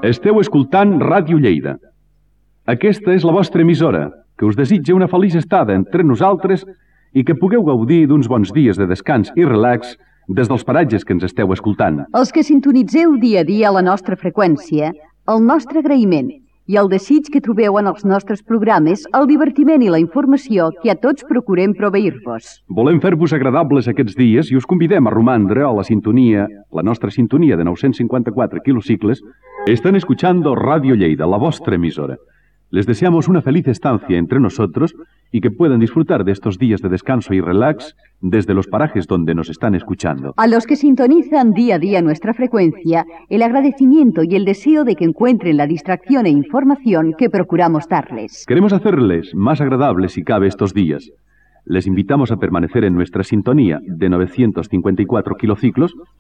Esteu escoltant Ràdio Lleida. Aquesta és la vostra emissora, que us desitja una feliç estada entre nosaltres i que pugueu gaudir d'uns bons dies de descans i relax des dels paratges que ens esteu escoltant. Els que sintonitzeu dia a dia la nostra freqüència, el nostre agraïment i el desig que trobeu en els nostres programes, el divertiment i la informació que a tots procurem proveir-vos. Volem fer-vos agradables aquests dies i us convidem a romandre a la nostra sintonia de 954 kilocicles. Están escuchando Radio Lleida, la vostra emisora. Les deseamos una feliz estancia entre nosotros y que puedan disfrutar de estos días de descanso y relax desde los parajes donde nos están escuchando. A los que sintonizan día a día nuestra frecuencia, el agradecimiento y el deseo de que encuentren la distracción e información que procuramos darles. Queremos hacerles más agradables si cabe estos días. Les invitamos a permanecer en nuestra sintonía de 954 kilociclos